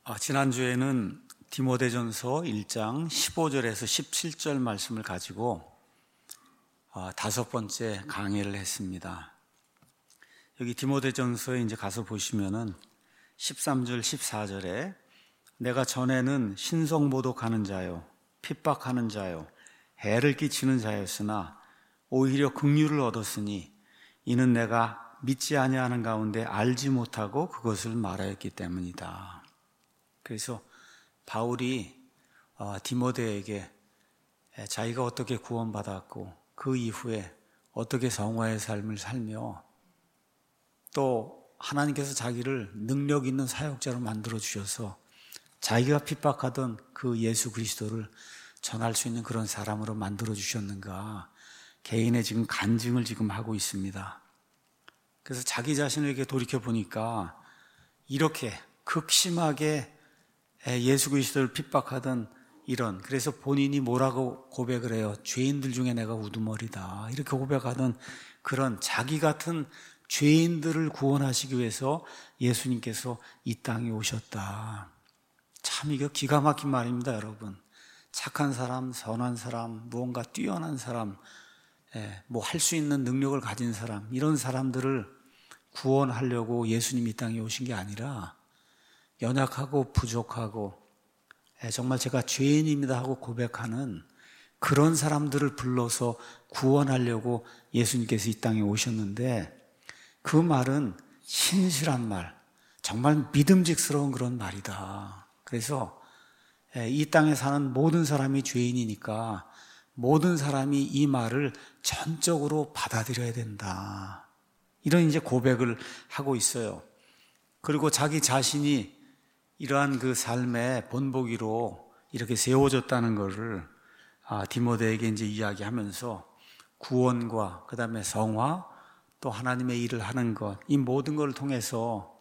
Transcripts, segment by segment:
지난주에는 디모데전서 1장 15절에서 17절 말씀을 가지고 다섯 번째 강의를 했습니다. 여기 디모데전서에 이제 가서 보시면은 13절, 14절에 내가 전에는 신성모독하는 자요, 핍박하는 자요, 해를 끼치는 자였으나 오히려 긍휼을 얻었으니 이는 내가 믿지 아니하는 가운데 알지 못하고 그것을 말하였기 때문이다. 그래서 바울이 디모데에게 자기가 어떻게 구원받았고 그 이후에 어떻게 성화의 삶을 살며 또 하나님께서 자기를 능력 있는 사역자로 만들어 주셔서 자기가 핍박하던 그 예수 그리스도를 전할 수 있는 그런 사람으로 만들어 주셨는가 개인의 지금 간증을 지금 하고 있습니다. 그래서 자기 자신에게 돌이켜 보니까 이렇게 극심하게 예수 그리스도를 핍박하던 그래서 본인이 뭐라고 고백을 해요? 죄인들 중에 내가 우두머리다. 이렇게 고백하던 그런 자기 같은 죄인들을 구원하시기 위해서 예수님께서 이 땅에 오셨다. 참 이거 기가 막힌 말입니다, 여러분. 착한 사람, 선한 사람, 무언가 뛰어난 사람, 뭐 할 수 있는 능력을 가진 사람, 이런 사람들을 구원하려고 예수님이 이 땅에 오신 게 아니라 연약하고 부족하고 정말 제가 죄인입니다 하고 고백하는 그런 사람들을 불러서 구원하려고 예수님께서 이 땅에 오셨는데 그 말은 신실한 말, 정말 믿음직스러운 그런 말이다. 그래서 이 땅에 사는 모든 사람이 죄인이니까 모든 사람이 이 말을 전적으로 받아들여야 된다. 이런 이제 고백을 하고 있어요. 그리고 자기 자신이 이러한 그 삶의 본보기로 이렇게 세워졌다는 것을 디모데에게 이제 이야기하면서 구원과 그 다음에 성화 또 하나님의 일을 하는 것, 이 모든 걸 통해서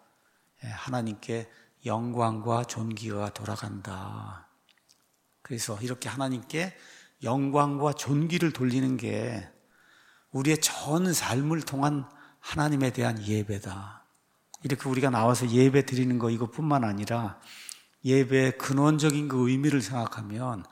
하나님께 영광과 존귀가 돌아간다. 그래서 이렇게 하나님께 영광과 존귀를 돌리는 게 우리의 전 삶을 통한 하나님에 대한 예배다. 이렇게 우리가 나와서 예배 드리는 거 이것뿐만 아니라 예배의 근원적인 그 의미를 생각하면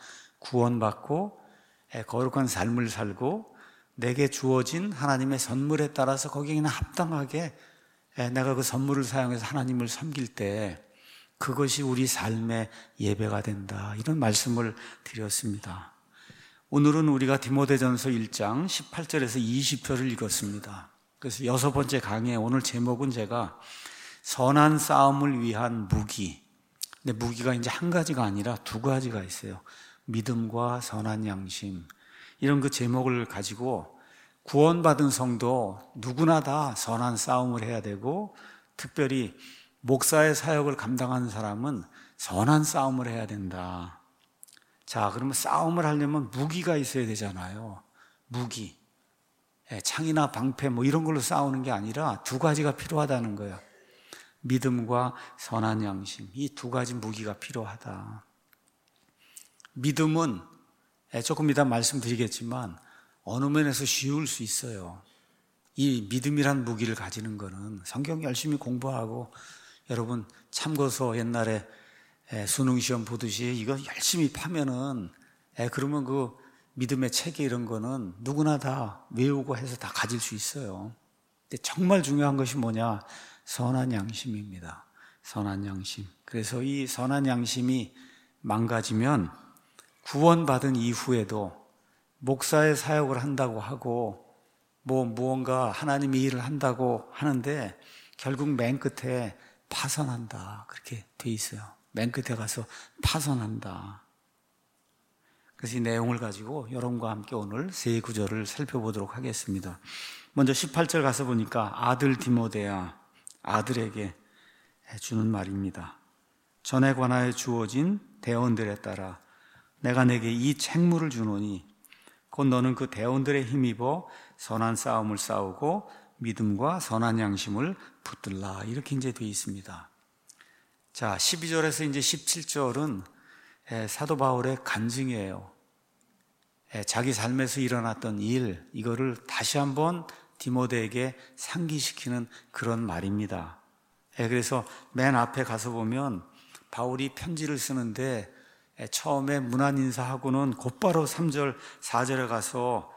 구원받고 거룩한 삶을 살고 내게 주어진 하나님의 선물에 따라서 거기에 합당하게 내가 그 선물을 사용해서 하나님을 섬길 때 그것이 우리 삶의 예배가 된다. 이런 말씀을 드렸습니다. 오늘은 우리가 디모데전서 1장 18절에서 20절을 읽었습니다. 그래서 여섯 번째 강의 오늘 제목은 제가 선한 싸움을 위한 무기. 근데 무기가 이제 한 가지가 아니라 두 가지가 있어요. 믿음과 선한 양심. 이런 그 제목을 가지고 구원받은 성도 누구나 다 선한 싸움을 해야 되고 특별히 목사의 사역을 감당하는 사람은 선한 싸움을 해야 된다. 자, 그러면 싸움을 하려면 무기가 있어야 되잖아요. 무기. 창이나 방패 뭐 이런 걸로 싸우는 게 아니라 두 가지가 필요하다는 거예요. 믿음과 선한 양심, 이 두 가지 무기가 필요하다. 믿음은 조금 이따 말씀드리겠지만 어느 면에서 쉬울 수 있어요. 이 믿음이란 무기를 가지는 거는 성경 열심히 공부하고 여러분 참고서 옛날에 수능시험 보듯이 이거 열심히 파면은 그러면 그 믿음의 체계 이런 거는 누구나 다 외우고 해서 다 가질 수 있어요. 근데 정말 중요한 것이 뭐냐? 선한 양심입니다. 선한 양심. 그래서 이 선한 양심이 망가지면 구원받은 이후에도 목사의 사역을 한다고 하고 무언가 하나님의 일을 한다고 하는데 결국 맨 끝에 파선한다. 그렇게 돼 있어요. 맨 끝에 가서 파선한다. 그래서 이 내용을 가지고 여러분과 함께 오늘 세 구절을 살펴보도록 하겠습니다. 먼저 18절 가서 보니까 아들 디모데야, 아들에게 주는 말입니다. 전에 관하여 주어진 대원들에 따라 내가 내게 이 책무를 주노니 곧 너는 그 대원들에 힘입어 선한 싸움을 싸우고 믿음과 선한 양심을 붙들라. 이렇게 이제 되어 있습니다. 자, 12절에서 이제 17절은 사도 바울의 간증이에요. 자기 삶에서 일어났던 일, 이거를 다시 한번 디모데에게 상기시키는 그런 말입니다. 그래서 맨 앞에 가서 보면 바울이 편지를 쓰는데 처음에 문안 인사하고는 곧바로 3절, 4절에 가서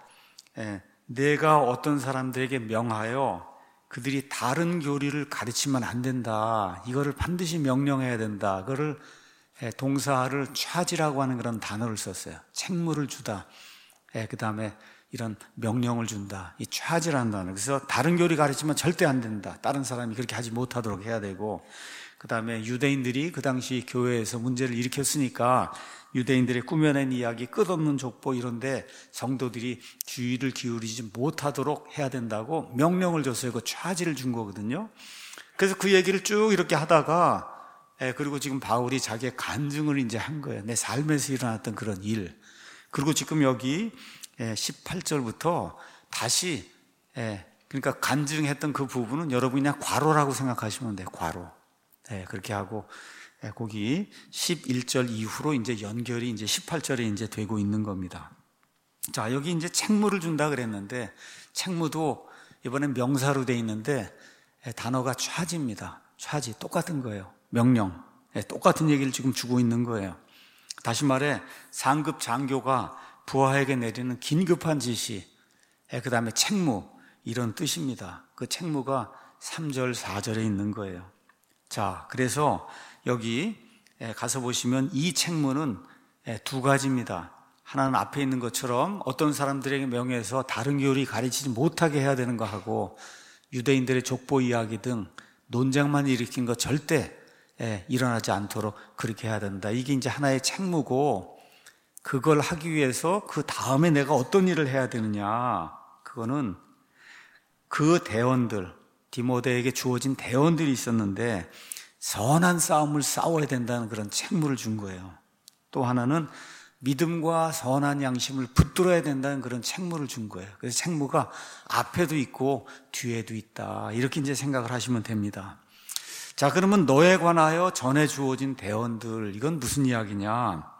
내가 어떤 사람들에게 명하여 그들이 다른 교리를 가르치면 안 된다. 이거를 반드시 명령해야 된다. 그거를 동사를 차지라고 하는 그런 단어를 썼어요. 책무를 주다. 그 다음에 이런 명령을 준다. 이 차지라는 단어. 그래서 다른 교리 가르치면 절대 안 된다. 다른 사람이 그렇게 하지 못하도록 해야 되고, 그 다음에 유대인들이 그 당시 교회에서 문제를 일으켰으니까 유대인들의 꾸며낸 이야기, 끝없는 족보 이런데 성도들이 주의를 기울이지 못하도록 해야 된다고 명령을 줬어요. 그 차지를 준 거거든요. 그래서 그 얘기를 쭉 이렇게 하다가 그리고 지금 바울이 자기의 간증을 이제 한 거예요. 내 삶에서 일어났던 그런 일. 그리고 지금 여기 18절부터 다시 그러니까 간증했던 그 부분은 여러분이 그냥 괄호라고 생각하시면 돼요. 괄호. 그렇게 하고 거기 11절 이후로 이제 연결이 이제 18절에 이제 되고 있는 겁니다. 자, 여기 이제 책무를 준다 그랬는데 책무도 이번엔 명사로 돼 있는데 단어가 차지입니다. 차지 똑같은 거예요. 명령. 똑같은 얘기를 지금 주고 있는 거예요. 다시 말해 상급 장교가 부하에게 내리는 긴급한 지시, 그 다음에 책무 이런 뜻입니다. 그 책무가 3절, 4절에 있는 거예요. 자, 그래서 여기 가서 보시면 이 책무는 두 가지입니다. 하나는 앞에 있는 것처럼 어떤 사람들에게 명해서 다른 교리 가르치지 못하게 해야 되는 거 하고 유대인들의 족보 이야기 등 논쟁만 일으킨 거 절대 일어나지 않도록 그렇게 해야 된다. 이게 이제 하나의 책무고 그걸 하기 위해서 그 다음에 내가 어떤 일을 해야 되느냐. 그거는 그 대원들, 디모데에게 주어진 대원들이 있었는데 선한 싸움을 싸워야 된다는 그런 책무를 준 거예요. 또 하나는 믿음과 선한 양심을 붙들어야 된다는 그런 책무를 준 거예요. 그래서 책무가 앞에도 있고 뒤에도 있다. 이렇게 이제 생각을 하시면 됩니다. 자, 그러면 너에 관하여 전해 주어진 대원들, 이건 무슨 이야기냐?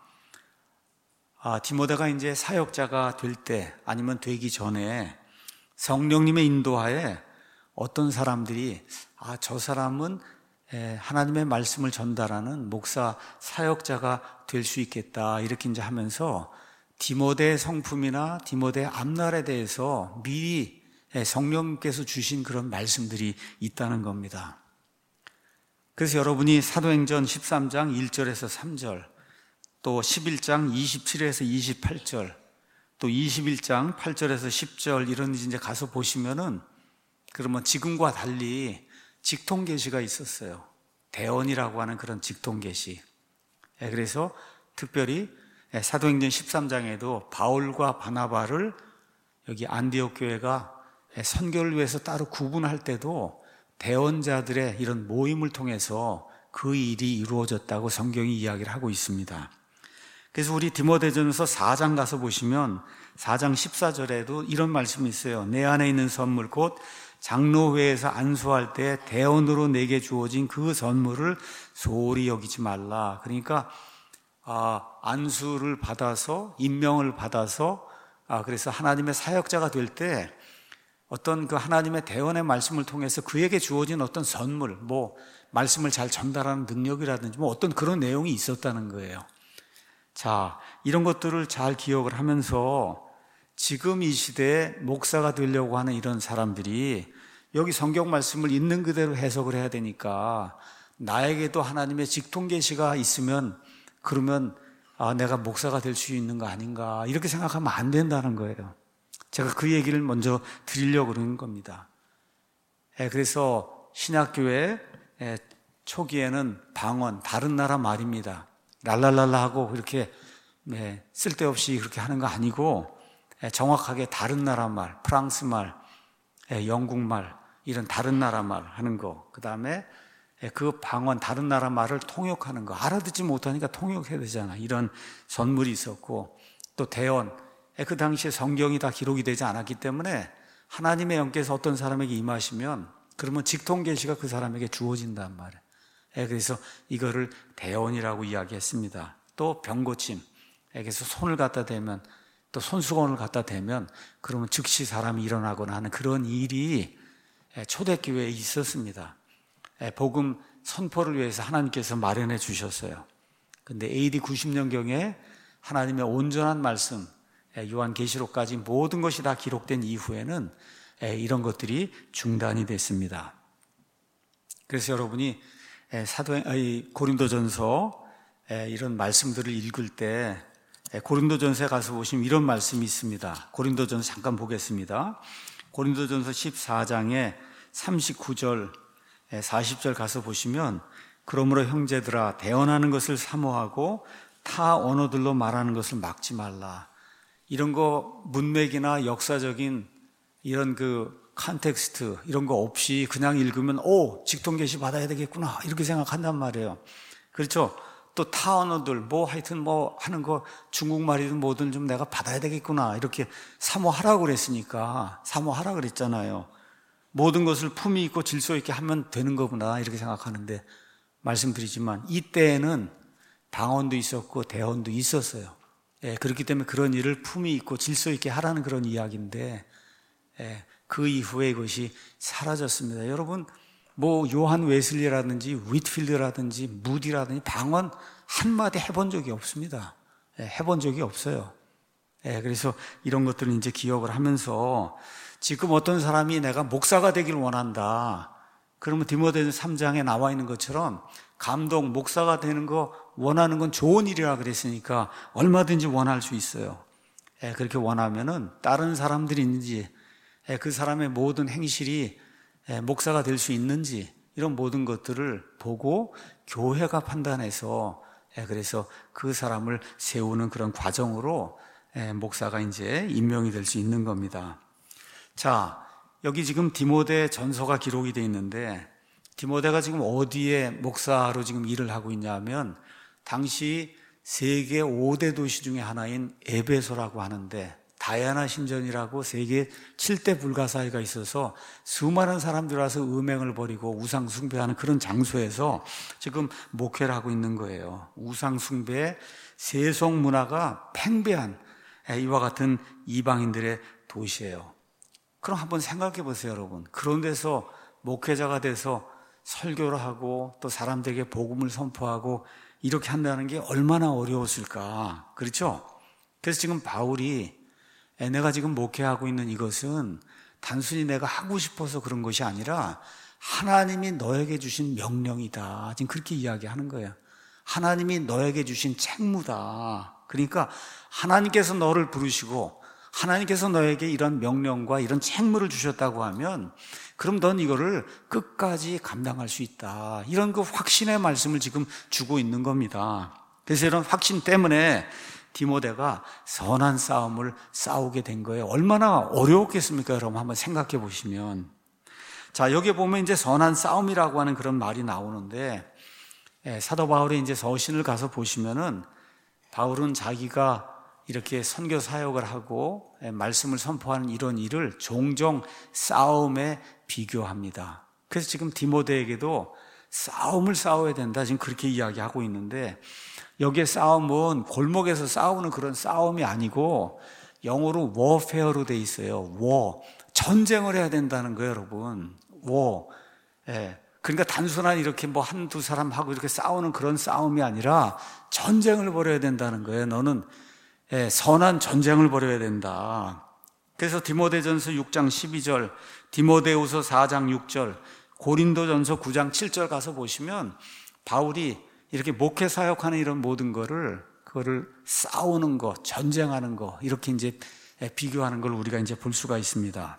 디모데가 이제 사역자가 될 때 아니면 되기 전에 성령님의 인도하에 어떤 사람들이 저 사람은 하나님의 말씀을 전달하는 목사 사역자가 될 수 있겠다 이렇게 이제 하면서 디모데의 성품이나 디모데의 앞날에 대해서 미리 성령님께서 주신 그런 말씀들이 있다는 겁니다. 그래서 여러분이 사도행전 13장 1절에서 3절 또 11장 27에서 28절 또 21장 8절에서 10절 이런 이제 가서 보시면은 그러면 지금과 달리 직통 계시가 있었어요. 대언이라고 하는 그런 직통 계시. 그래서 특별히 사도행전 13장에도 바울과 바나바를 여기 안디옥 교회가 선교를 위해서 따로 구분할 때도 대언자들의 이런 모임을 통해서 그 일이 이루어졌다고 성경이 이야기를 하고 있습니다. 그래서 우리 디모데전서 4장 가서 보시면 4장 14절에도 이런 말씀이 있어요. 내 안에 있는 선물 곧 장로회에서 안수할 때 대언으로 내게 주어진 그 선물을 소홀히 여기지 말라. 그러니까 안수를 받아서 임명을 받아서 그래서 하나님의 사역자가 될 때 어떤 그 하나님의 대언의 말씀을 통해서 그에게 주어진 어떤 선물, 말씀을 잘 전달하는 능력이라든지 어떤 그런 내용이 있었다는 거예요. 자, 이런 것들을 잘 기억을 하면서 지금 이 시대에 목사가 되려고 하는 이런 사람들이 여기 성경 말씀을 있는 그대로 해석을 해야 되니까 나에게도 하나님의 직통 계시가 있으면 그러면 내가 목사가 될 수 있는 거 아닌가 이렇게 생각하면 안 된다는 거예요. 제가 그 얘기를 먼저 드리려고 그러는 겁니다. 그래서 신약교회 초기에는 방언, 다른 나라 말입니다. 랄랄랄라 하고 그렇게 쓸데없이 그렇게 하는 거 아니고 정확하게 다른 나라 말, 프랑스 말, 영국 말 이런 다른 나라 말 하는 거, 그 다음에 그 방언 다른 나라 말을 통역하는 거, 알아듣지 못하니까 통역해야 되잖아. 이런 선물이 있었고 또 대언, 그 당시에 성경이 다 기록이 되지 않았기 때문에 하나님의 영께서 어떤 사람에게 임하시면 그러면 직통 계시가 그 사람에게 주어진단 말이에요. 그래서 이거를 대언이라고 이야기했습니다. 또 병고침, 그래서 손을 갖다 대면 또 손수건을 갖다 대면 그러면 즉시 사람이 일어나거나 하는 그런 일이 초대교회에 있었습니다. 복음 선포를 위해서 하나님께서 마련해 주셨어요. 근데 AD 90년경에 하나님의 온전한 말씀, 요한계시록까지 모든 것이 다 기록된 이후에는 이런 것들이 중단이 됐습니다. 그래서 여러분이 고린도전서 이런 말씀들을 읽을 때 고린도전서에 가서 보시면 이런 말씀이 있습니다. 고린도전서 잠깐 보겠습니다. 고린도전서 14장에 39절, 40절 가서 보시면 그러므로 형제들아 대언하는 것을 사모하고 타 언어들로 말하는 것을 막지 말라. 이런 거 문맥이나 역사적인 이런 컨텍스트 이런 거 없이 그냥 읽으면 직통계시 받아야 되겠구나 이렇게 생각한단 말이에요. 그렇죠? 또 타 언어들 하여튼 하는 거 중국말이든 뭐든 좀 내가 받아야 되겠구나 이렇게 사모하라고 그랬으니까 사모하라 그랬잖아요. 모든 것을 품위 있고 질서 있게 하면 되는 거구나 이렇게 생각하는데 말씀드리지만 이때에는 방언도 있었고 대언도 있었어요. 그렇기 때문에 그런 일을 품위 있고 질서 있게 하라는 그런 이야기인데 그 이후에 이것이 사라졌습니다. 여러분 요한 웨슬리라든지 윗필드라든지 무디라든지 방언 한마디 해본 적이 없습니다. 해본 적이 없어요. 그래서 이런 것들을 이제 기억을 하면서 지금 어떤 사람이 내가 목사가 되길 원한다. 그러면 디모데전서 3장에 나와 있는 것처럼 감독, 목사가 되는 거 원하는 건 좋은 일이라 그랬으니까 얼마든지 원할 수 있어요. 그렇게 원하면은 다른 사람들이 있는지 그 사람의 모든 행실이 목사가 될 수 있는지 이런 모든 것들을 보고 교회가 판단해서 그래서 그 사람을 세우는 그런 과정으로 목사가 이제 임명이 될 수 있는 겁니다. 자, 여기 지금 디모데 전서가 기록이 되어 있는데 디모데가 지금 어디에 목사로 지금 일을 하고 있냐면 당시 세계 5대 도시 중에 하나인 에베소라고 하는데 다이아나 신전이라고 세계 7대 불가사의가 있어서 수많은 사람들이 와서 음행을 벌이고 우상 숭배하는 그런 장소에서 지금 목회를 하고 있는 거예요. 우상 숭배, 세속 문화가 팽배한 이와 같은 이방인들의 도시예요. 그럼 한번 생각해 보세요, 여러분. 그런 데서 목회자가 돼서 설교를 하고 또 사람들에게 복음을 선포하고 이렇게 한다는 게 얼마나 어려웠을까. 그렇죠? 그래서 지금 바울이 내가 지금 목회하고 있는 이것은 단순히 내가 하고 싶어서 그런 것이 아니라 하나님이 너에게 주신 명령이다. 지금 그렇게 이야기하는 거예요. 하나님이 너에게 주신 책무다. 그러니까 하나님께서 너를 부르시고 하나님께서 너에게 이런 명령과 이런 책무를 주셨다고 하면 그럼 넌 이거를 끝까지 감당할 수 있다. 이런 확신의 말씀을 지금 주고 있는 겁니다. 그래서 이런 확신 때문에 디모데가 선한 싸움을 싸우게 된 거예요. 얼마나 어려웠겠습니까? 여러분 한번 생각해 보시면. 자, 여기 보면 이제 선한 싸움이라고 하는 그런 말이 나오는데 사도 바울의 이제 서신을 가서 보시면은 바울은 자기가 이렇게 선교 사역을 하고 말씀을 선포하는 이런 일을 종종 싸움에 비교합니다. 그래서 지금 디모데에게도 싸움을 싸워야 된다. 지금 그렇게 이야기하고 있는데 여기에 싸움은 골목에서 싸우는 그런 싸움이 아니고 영어로 warfare로 돼 있어요. war. 전쟁을 해야 된다는 거예요, 여러분. war. 그러니까 단순한 이렇게 한두 사람하고 이렇게 싸우는 그런 싸움이 아니라 전쟁을 벌여야 된다는 거예요. 너는 선한 전쟁을 벌여야 된다. 그래서 디모데전서 6장 12절, 디모데후서 4장 6절, 고린도전서 9장 7절 가서 보시면 바울이 이렇게 목회 사역하는 이런 모든 그거를 싸우는 거, 전쟁하는 거 이렇게 이제 비교하는 걸 우리가 이제 볼 수가 있습니다.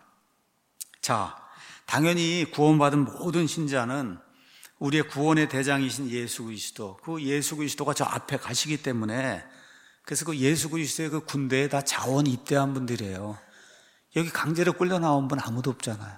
자, 당연히 구원받은 모든 신자는 우리의 구원의 대장이신 예수 그리스도, 그 예수 그리스도가 저 앞에 가시기 때문에 그래서 그 예수 그리스도의 그 군대에 다 자원 입대한 분들이에요. 여기 강제로 끌려 나온 분 아무도 없잖아요.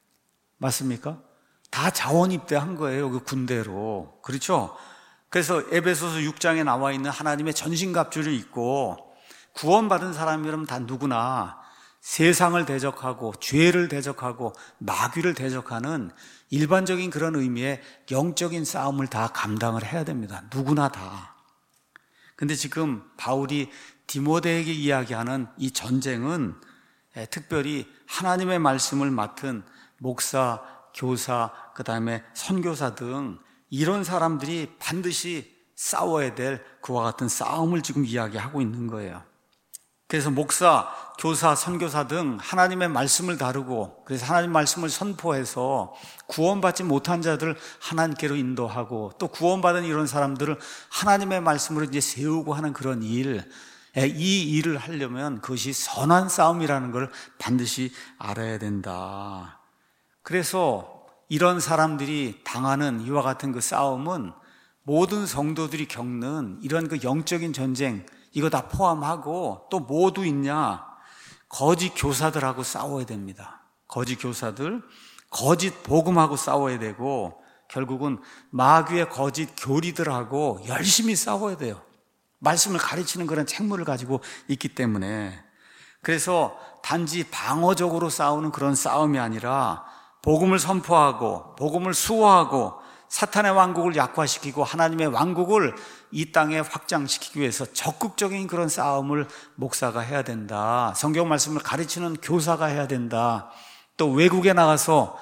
맞습니까? 다 자원 입대한 거예요. 그 군대로. 그렇죠? 그래서 에베소서 6장에 나와 있는 하나님의 전신갑주를 입고 구원받은 사람이라면 다 누구나 세상을 대적하고 죄를 대적하고 마귀를 대적하는 일반적인 그런 의미의 영적인 싸움을 다 감당을 해야 됩니다. 누구나 다. 근데 지금 바울이 디모데에게 이야기하는 이 전쟁은 특별히 하나님의 말씀을 맡은 목사, 교사, 그 다음에 선교사 등 이런 사람들이 반드시 싸워야 될 그와 같은 싸움을 지금 이야기하고 있는 거예요. 그래서 목사, 교사, 선교사 등 하나님의 말씀을 다루고, 그래서 하나님 말씀을 선포해서 구원받지 못한 자들을 하나님께로 인도하고, 또 구원받은 이런 사람들을 하나님의 말씀으로 이제 세우고 하는 그런 일, 이 일을 하려면 그것이 선한 싸움이라는 걸 반드시 알아야 된다. 그래서 이런 사람들이 당하는 이와 같은 그 싸움은 모든 성도들이 겪는 이런 그 영적인 전쟁, 이거 다 포함하고 또 모두 있냐? 거짓 교사들하고 싸워야 됩니다. 거짓 교사들, 거짓 복음하고 싸워야 되고, 결국은 마귀의 거짓 교리들하고 열심히 싸워야 돼요. 말씀을 가르치는 그런 책무를 가지고 있기 때문에. 그래서 단지 방어적으로 싸우는 그런 싸움이 아니라 복음을 선포하고 복음을 수호하고 사탄의 왕국을 약화시키고 하나님의 왕국을 이 땅에 확장시키기 위해서 적극적인 그런 싸움을 목사가 해야 된다. 성경 말씀을 가르치는 교사가 해야 된다. 또 외국에 나가서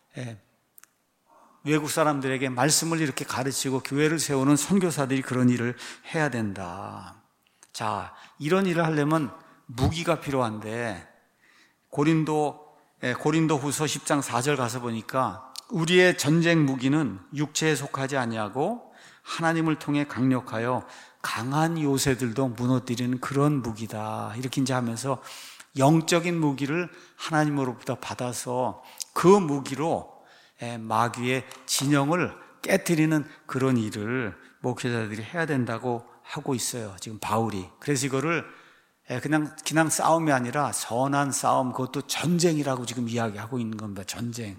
외국 사람들에게 말씀을 이렇게 가르치고 교회를 세우는 선교사들이 그런 일을 해야 된다. 자, 이런 일을 하려면 무기가 필요한데 고린도 후서 10장 4절 가서 보니까 우리의 전쟁 무기는 육체에 속하지 아니하고 하나님을 통해 강력하여 강한 요새들도 무너뜨리는 그런 무기다. 이렇게 이제 하면서 영적인 무기를 하나님으로부터 받아서 그 무기로 마귀의 진영을 깨트리는 그런 일을 목회자들이 해야 된다고 하고 있어요. 지금 바울이. 그래서 이거를 그냥 싸움이 아니라 선한 싸움, 그것도 전쟁이라고 지금 이야기하고 있는 겁니다. 전쟁.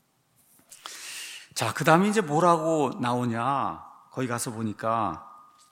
자, 그 다음에 이제 뭐라고 나오냐? 거기 가서 보니까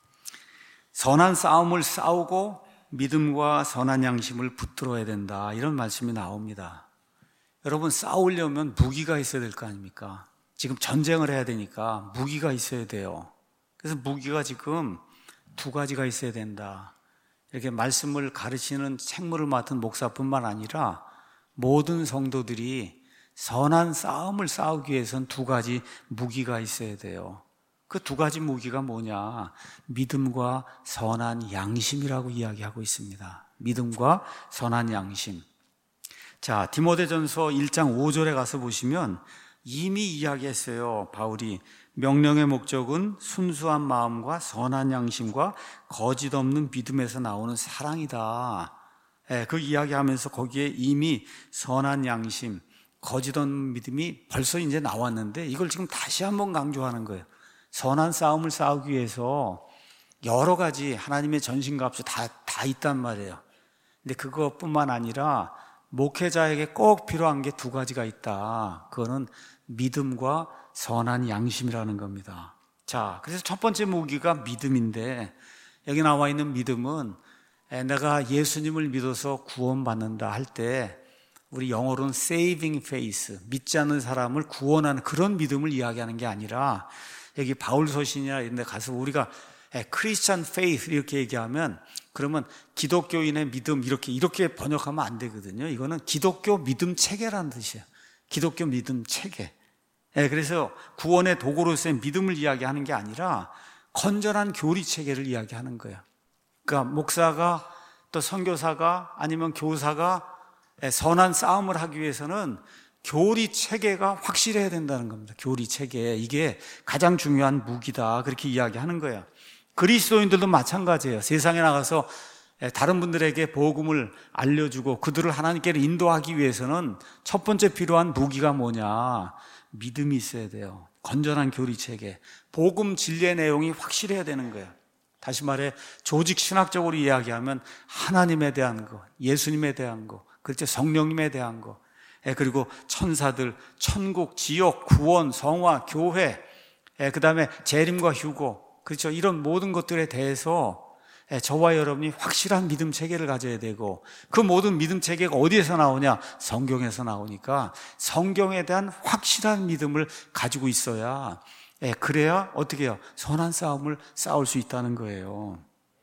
선한 싸움을 싸우고 믿음과 선한 양심을 붙들어야 된다. 이런 말씀이 나옵니다. 여러분, 싸우려면 무기가 있어야 될 거 아닙니까? 지금 전쟁을 해야 되니까 무기가 있어야 돼요. 그래서 무기가 지금 두 가지가 있어야 된다. 이렇게 말씀을 가르치는 책무를 맡은 목사뿐만 아니라 모든 성도들이 선한 싸움을 싸우기 위해서는 두 가지 무기가 있어야 돼요. 그 두 가지 무기가 뭐냐? 믿음과 선한 양심이라고 이야기하고 있습니다. 믿음과 선한 양심. 자, 디모데전서 1장 5절에 가서 보시면 이미 이야기했어요. 바울이 명령의 목적은 순수한 마음과 선한 양심과 거짓 없는 믿음에서 나오는 사랑이다. 그 이야기하면서 거기에 이미 선한 양심, 거짓 없는 믿음이 벌써 이제 나왔는데 이걸 지금 다시 한번 강조하는 거예요. 선한 싸움을 싸우기 위해서 여러 가지 하나님의 전신갑주 다 있단 말이에요. 근데 그것뿐만 아니라 목회자에게 꼭 필요한 게 두 가지가 있다. 그거는 믿음과 선한 양심이라는 겁니다. 자, 그래서 첫 번째 무기가 믿음인데 여기 나와 있는 믿음은 내가 예수님을 믿어서 구원받는다 할 때 우리 영어로는 saving faith, 믿지 않는 사람을 구원하는 그런 믿음을 이야기하는 게 아니라 여기 바울 서신이나 이런 데 가서 우리가 크리스찬 페이스 이렇게 얘기하면 그러면 기독교인의 믿음 이렇게 번역하면 안 되거든요. 이거는 기독교 믿음 체계라는 뜻이에요. 기독교 믿음 체계. 그래서 구원의 도구로서의 믿음을 이야기하는 게 아니라 건전한 교리 체계를 이야기하는 거예요. 그러니까 목사가 또 선교사가 아니면 교사가 선한 싸움을 하기 위해서는 교리 체계가 확실해야 된다는 겁니다. 교리 체계. 이게 가장 중요한 무기다. 그렇게 이야기하는 거예요. 그리스도인들도 마찬가지예요. 세상에 나가서 다른 분들에게 복음을 알려주고 그들을 하나님께로 인도하기 위해서는 첫 번째 필요한 무기가 뭐냐? 믿음이 있어야 돼요. 건전한 교리 체계. 복음 진리의 내용이 확실해야 되는 거예요. 다시 말해 조직 신학적으로 이야기하면 하나님에 대한 거, 예수님에 대한 거, 그렇죠? 성령님에 대한 거, 그리고 천사들, 천국, 지옥, 구원, 성화, 교회, 그 다음에 재림과 휴고, 그렇죠? 이런 모든 것들에 대해서 저와 여러분이 확실한 믿음 체계를 가져야 되고 그 모든 믿음 체계가 어디에서 나오냐? 성경에서 나오니까 성경에 대한 확실한 믿음을 가지고 있어야 그래야 어떻게 해요? 선한 싸움을 싸울 수 있다는 거예요.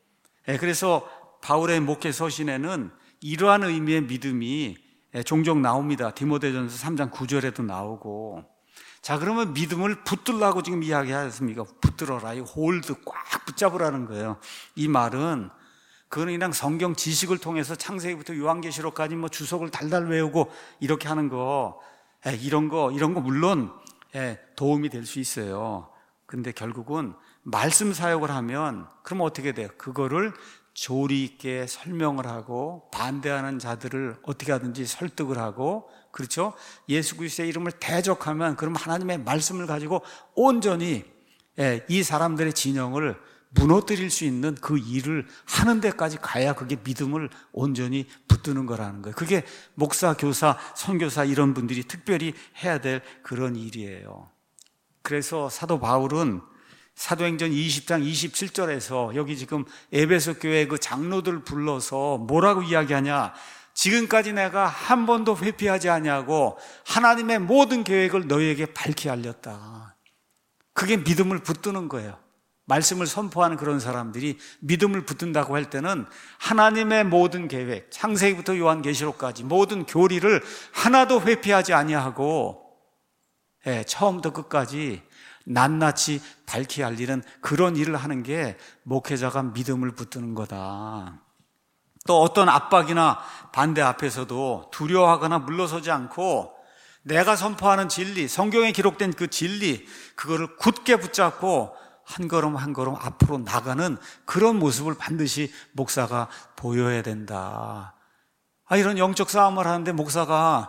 그래서 바울의 목회 서신에는 이러한 의미의 믿음이 종종 나옵니다. 디모데전서 3장 9절에도 나오고. 자, 그러면 믿음을 붙들라고 지금 이야기하셨습니까? 붙들어라. 이 홀드 꽉 붙잡으라는 거예요. 이 말은 그거는 그냥 성경 지식을 통해서 창세기부터 요한계시록까지 뭐 주석을 달달 외우고 이렇게 하는 거, 이런 거 물론 도움이 될 수 있어요. 근데 결국은 말씀 사역을 하면 그럼 어떻게 돼요? 그거를 조리 있게 설명을 하고 반대하는 자들을 어떻게 하든지 설득을 하고, 그렇죠? 예수 그리스도의 이름을 대적하면 그럼 하나님의 말씀을 가지고 온전히 이 사람들의 진영을 무너뜨릴 수 있는 그 일을 하는 데까지 가야 그게 믿음을 온전히 붙드는 거라는 거예요. 그게 목사, 교사, 선교사 이런 분들이 특별히 해야 될 그런 일이에요. 그래서 사도 바울은 사도행전 20장 27절에서 여기 지금 에베소 교회 그 장로들 불러서 뭐라고 이야기하냐? 지금까지 내가 한 번도 회피하지 아니하고 하나님의 모든 계획을 너희에게 밝히 알렸다. 그게 믿음을 붙드는 거예요. 말씀을 선포하는 그런 사람들이 믿음을 붙든다고 할 때는 하나님의 모든 계획, 창세기부터 요한계시록까지 모든 교리를 하나도 회피하지 아니하고 처음부터 끝까지 낱낱이 밝히 알리는 그런 일을 하는 게 목회자가 믿음을 붙드는 거다. 또 어떤 압박이나 반대 앞에서도 두려워하거나 물러서지 않고 내가 선포하는 진리, 성경에 기록된 그 진리, 그거를 굳게 붙잡고 한 걸음 한 걸음 앞으로 나가는 그런 모습을 반드시 목사가 보여야 된다. 이런 영적 싸움을 하는데 목사가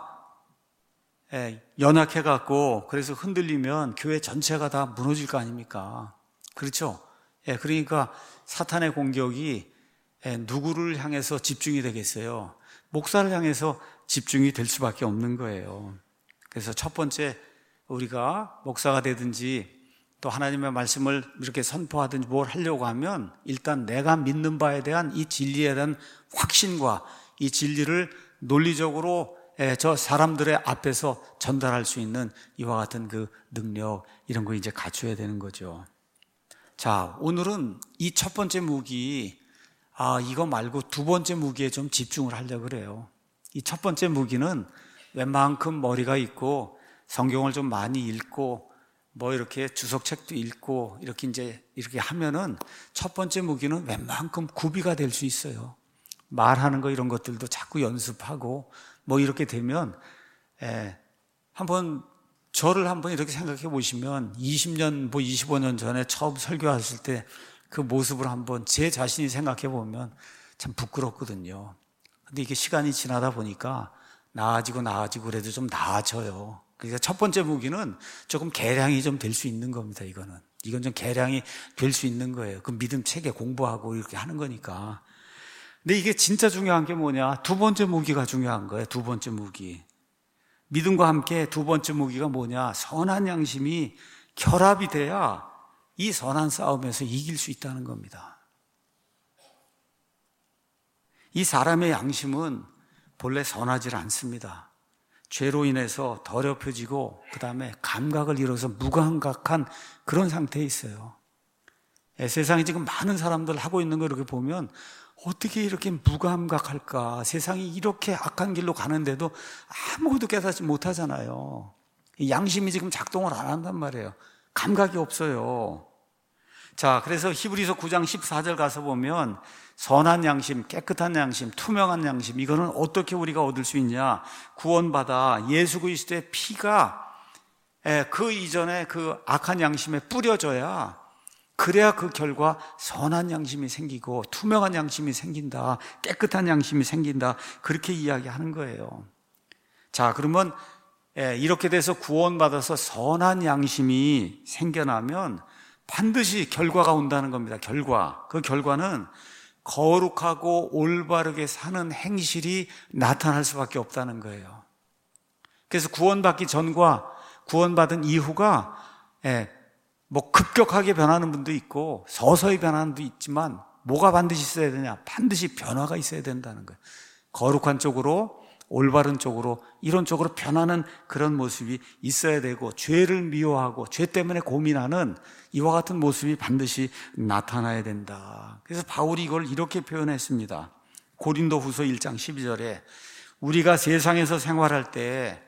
연약해갖고 그래서 흔들리면 교회 전체가 다 무너질 거 아닙니까? 그렇죠? 그러니까 사탄의 공격이 누구를 향해서 집중이 되겠어요? 목사를 향해서 집중이 될 수밖에 없는 거예요. 그래서 첫 번째, 우리가 목사가 되든지 또 하나님의 말씀을 이렇게 선포하든지 뭘 하려고 하면 일단 내가 믿는 바에 대한 이 진리에 대한 확신과 이 진리를 논리적으로 저 사람들의 앞에서 전달할 수 있는 이와 같은 그 능력, 이런 거 이제 갖춰야 되는 거죠. 자, 오늘은 이 첫 번째 무기, 이거 말고 두 번째 무기에 좀 집중을 하려고 그래요. 이 첫 번째 무기는 웬만큼 머리가 있고 성경을 좀 많이 읽고 뭐 이렇게 주석책도 읽고 이렇게 하면은 첫 번째 무기는 웬만큼 구비가 될 수 있어요. 말하는 거 이런 것들도 자꾸 연습하고 뭐 이렇게 되면 저를 한번 이렇게 생각해 보시면 20년, 25년 전에 처음 설교했을 때 그 모습을 한번 제 자신이 생각해 보면 참 부끄럽거든요. 근데 이게 시간이 지나다 보니까 나아지고 그래도 좀 나아져요. 그러니까 첫 번째 무기는 조금 개량이 좀 될 수 있는 겁니다. 이건 좀 개량이 될 수 있는 거예요. 그 믿음 체계 공부하고 이렇게 하는 거니까. 근데 이게 진짜 중요한 게 뭐냐? 두 번째 무기가 중요한 거예요. 두 번째 무기. 믿음과 함께 두 번째 무기가 뭐냐? 선한 양심이 결합이 돼야 이 선한 싸움에서 이길 수 있다는 겁니다. 이 사람의 양심은 본래 선하지 않습니다. 죄로 인해서 더럽혀지고 그 다음에 감각을 잃어서 무감각한 그런 상태에 있어요. 세상에 지금 많은 사람들 하고 있는 거 이렇게 보면 어떻게 이렇게 무감각할까? 세상이 이렇게 악한 길로 가는데도 아무것도 깨닫지 못하잖아요. 양심이 지금 작동을 안 한단 말이에요. 감각이 없어요. 자, 그래서 히브리서 9장 14절 가서 보면 선한 양심, 깨끗한 양심, 투명한 양심, 이거는 어떻게 우리가 얻을 수 있냐? 구원받아 예수 그리스도의 피가 그 이전에 그 악한 양심에 뿌려져야, 그래야 그 결과 선한 양심이 생기고 투명한 양심이 생긴다, 깨끗한 양심이 생긴다, 그렇게 이야기하는 거예요. 자, 그러면 이렇게 돼서 구원받아서 선한 양심이 생겨나면 반드시 결과가 온다는 겁니다. 그 결과는 거룩하고 올바르게 사는 행실이 나타날 수밖에 없다는 거예요. 그래서 구원받기 전과 구원받은 이후가 뭐 급격하게 변하는 분도 있고 서서히 변하는 분도 있지만 뭐가 반드시 있어야 되냐? 반드시 변화가 있어야 된다는 거예요. 거룩한 쪽으로, 올바른 쪽으로, 이런 쪽으로 변하는 그런 모습이 있어야 되고, 죄를 미워하고 죄 때문에 고민하는 이와 같은 모습이 반드시 나타나야 된다. 그래서 바울이 이걸 이렇게 표현했습니다. 고린도후서 1장 12절에 우리가 세상에서 생활할 때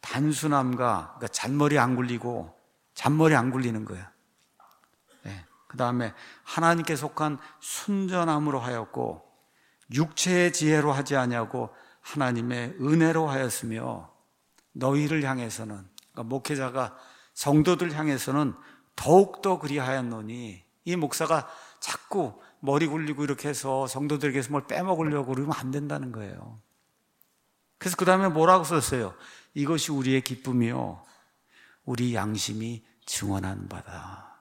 단순함과, 그러니까 잔머리 안 굴리는 거예요. 그 다음에 하나님께 속한 순전함으로 하였고 육체의 지혜로 하지 아니하고 하나님의 은혜로 하였으며 너희를 향해서는, 그러니까 목회자가 성도들 향해서는 더욱더 그리하였노니, 이 목사가 자꾸 머리 굴리고 이렇게 해서 성도들에게서 뭘 빼먹으려고 그러면 안 된다는 거예요. 그래서 그 다음에 뭐라고 썼어요? 이것이 우리의 기쁨이요 우리 양심이 증언한 바다.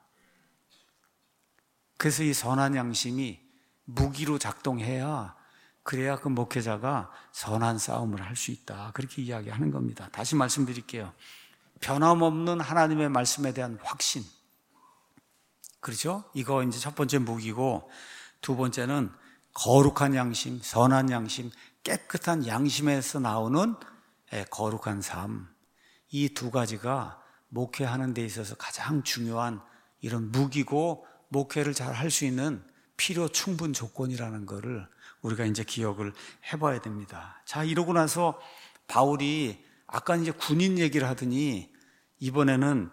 그래서 이 선한 양심이 무기로 작동해야, 그래야 그 목회자가 선한 싸움을 할 수 있다, 그렇게 이야기하는 겁니다. 다시 말씀드릴게요. 변함없는 하나님의 말씀에 대한 확신, 그렇죠? 이거 이제 첫 번째 무기고, 두 번째는 거룩한 양심, 선한 양심, 깨끗한 양심에서 나오는 거룩한 삶. 이 두 가지가 목회하는 데 있어서 가장 중요한 이런 무기고, 목회를 잘 할 수 있는 필요 충분 조건이라는 거를 우리가 이제 기억을 해봐야 됩니다. 자, 이러고 나서 바울이 아까 이제 군인 얘기를 하더니 이번에는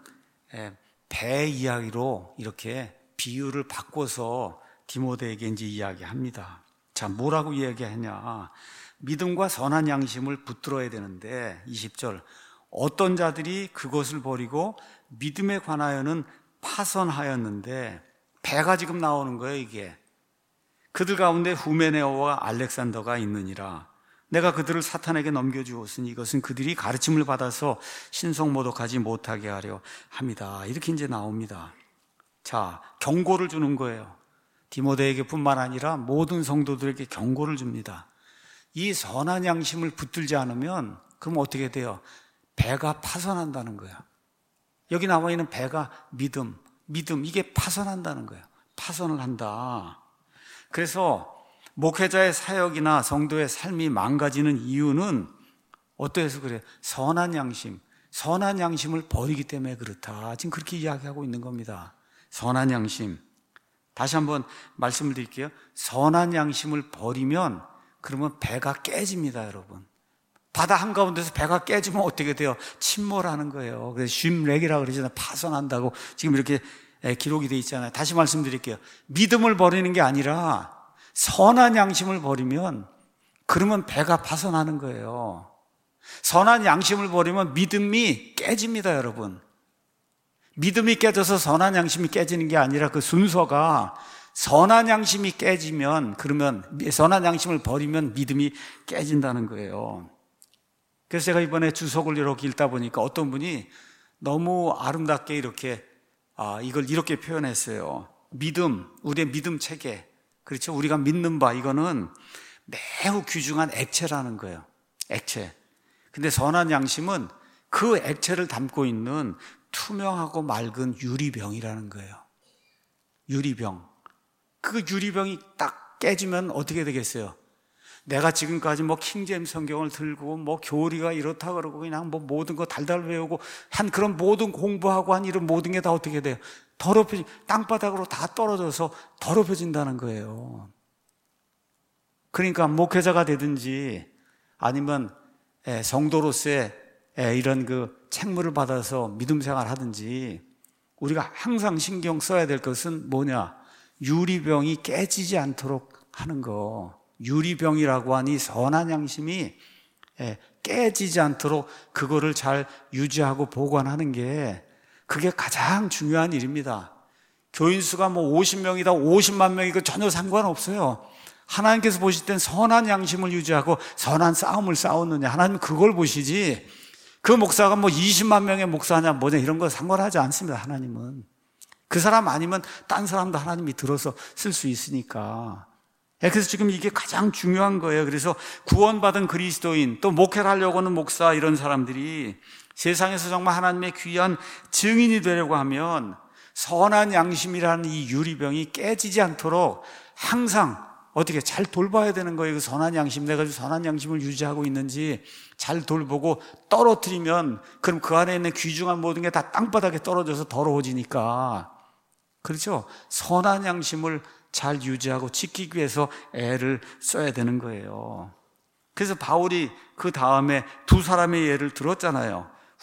배 이야기로 이렇게 비유를 바꿔서 디모데에게 이제 이야기합니다. 자, 뭐라고 이야기하냐? 믿음과 선한 양심을 붙들어야 되는데, 20절, 어떤 자들이 그것을 버리고 믿음에 관하여는 파선하였는데, 배가 지금 나오는 거예요, 이게. 그들 가운데 후메네오와 알렉산더가 있느니라. 내가 그들을 사탄에게 넘겨주었으니 이것은 그들이 가르침을 받아서 신성모독하지 못하게 하려 합니다. 이렇게 이제 나옵니다. 자, 경고를 주는 거예요. 디모데에게 뿐만 아니라 모든 성도들에게 경고를 줍니다. 이 선한 양심을 붙들지 않으면 그럼 어떻게 돼요? 배가 파선한다는 거예요. 여기 나와 있는 배가 믿음, 이게 파선한다는 거예요. 파선을 한다. 그래서 목회자의 사역이나 성도의 삶이 망가지는 이유는 어떠해서 그래요? 선한 양심을 버리기 때문에 그렇다. 지금 그렇게 이야기하고 있는 겁니다. 선한 양심. 다시 한번 말씀을 드릴게요. 선한 양심을 버리면 그러면 배가 깨집니다, 여러분. 바다 한가운데서 배가 깨지면 어떻게 돼요? 침몰하는 거예요. 그래서 쉼렉이라고 그러잖아요. 파선한다고 지금 이렇게 기록이 돼 있잖아요. 다시 말씀드릴게요. 믿음을 버리는 게 아니라 선한 양심을 버리면 그러면 배가 파선하는 거예요. 선한 양심을 버리면 믿음이 깨집니다, 여러분. 믿음이 깨져서 선한 양심이 깨지는 게 아니라 그 순서가 선한 양심이 깨지면, 그러면 선한 양심을 버리면 믿음이 깨진다는 거예요. 그래서 제가 이번에 주석을 이렇게 읽다 보니까 어떤 분이 너무 아름답게 이렇게 이걸 이렇게 표현했어요. 믿음, 우리의 믿음 체계, 그렇죠? 우리가 믿는 바, 이거는 매우 귀중한 액체라는 거예요. 액체. 근데 선한 양심은 그 액체를 담고 있는 투명하고 맑은 유리병이라는 거예요. 유리병. 그 유리병이 딱 깨지면 어떻게 되겠어요? 내가 지금까지 킹제임스 성경을 들고 교리가 이렇다 그러고 그냥 모든 거 달달 외우고 한 그런 모든 공부하고 한 이런 모든 게 다 어떻게 돼요? 땅바닥으로 다 떨어져서 더럽혀진다는 거예요. 그러니까 목회자가 되든지 아니면 성도로서의 이런 그 책무를 받아서 믿음 생활 하든지 우리가 항상 신경 써야 될 것은 뭐냐? 유리병이 깨지지 않도록 하는 거. 유리병이라고 하니 선한 양심이 깨지지 않도록 그거를 잘 유지하고 보관하는 게, 그게 가장 중요한 일입니다. 교인 수가 50명이다 50만 명이고 전혀 상관없어요. 하나님께서 보실 땐 선한 양심을 유지하고 선한 싸움을 싸웠느냐, 하나님은 그걸 보시지 그 목사가 20만 명의 목사냐 뭐냐 이런 거 상관하지 않습니다. 하나님은 그 사람 아니면 딴 사람도 하나님이 들어서 쓸 수 있으니까. 그래서 지금 이게 가장 중요한 거예요. 그래서 구원받은 그리스도인, 또 목회를 하려고 하는 목사, 이런 사람들이 세상에서 정말 하나님의 귀한 증인이 되려고 하면 선한 양심이라는 이 유리병이 깨지지 않도록 항상 어떻게 잘 돌봐야 되는 거예요. 그 선한 양심, 내가 선한 양심을 유지하고 있는지 잘 돌보고, 떨어뜨리면 그럼 그 안에 있는 귀중한 모든 게 다 땅바닥에 떨어져서 더러워지니까. 그렇죠? 선한 양심을 잘 유지하고 지키기 위해서 애를 써야 되는 거예요. 그래서 바울이 그 다음에 두 사람의 예를 들었잖아요.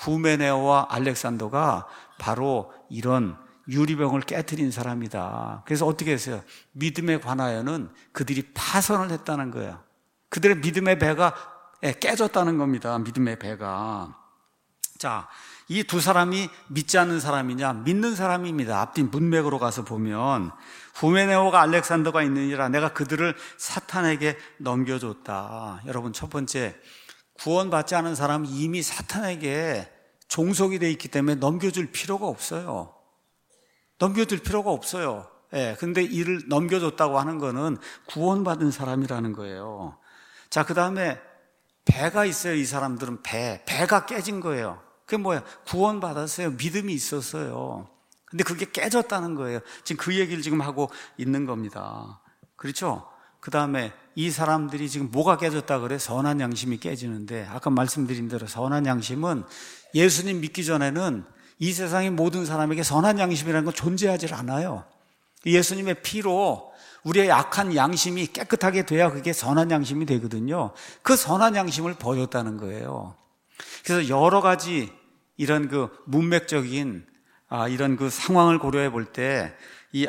후메네오와 알렉산더가 바로 이런 유리병을 깨트린 사람이다. 그래서 어떻게 했어요? 믿음에 관하여는 그들이 파선을 했다는 거예요. 그들의 믿음의 배가 깨졌다는 겁니다. 믿음의 배가. 자, 이 두 사람이 믿지 않는 사람이냐? 믿는 사람입니다. 앞뒤 문맥으로 가서 보면 후메네오가 알렉산더가 있느니라 내가 그들을 사탄에게 넘겨줬다. 여러분, 첫 번째, 구원받지 않은 사람은 이미 사탄에게 종속이 되어 있기 때문에 넘겨줄 필요가 없어요. 넘겨줄 필요가 없어요. 근데 이를 넘겨줬다고 하는 거는 구원받은 사람이라는 거예요. 자, 그 다음에 배가 있어요. 이 사람들은 배가 깨진 거예요. 그게 뭐야? 구원받았어요. 믿음이 있었어요. 근데 그게 깨졌다는 거예요. 지금 그 얘기를 지금 하고 있는 겁니다. 그렇죠? 그 다음에 이 사람들이 지금 뭐가 깨졌다 그래? 선한 양심이 깨지는데, 아까 말씀드린 대로 선한 양심은 예수님 믿기 전에는 이 세상의 모든 사람에게 선한 양심이라는 건 존재하지 않아요. 예수님의 피로 우리의 약한 양심이 깨끗하게 돼야 그게 선한 양심이 되거든요. 그 선한 양심을 버렸다는 거예요. 그래서 여러 가지 이런 그 문맥적인 이런 그 상황을 고려해 볼 때 이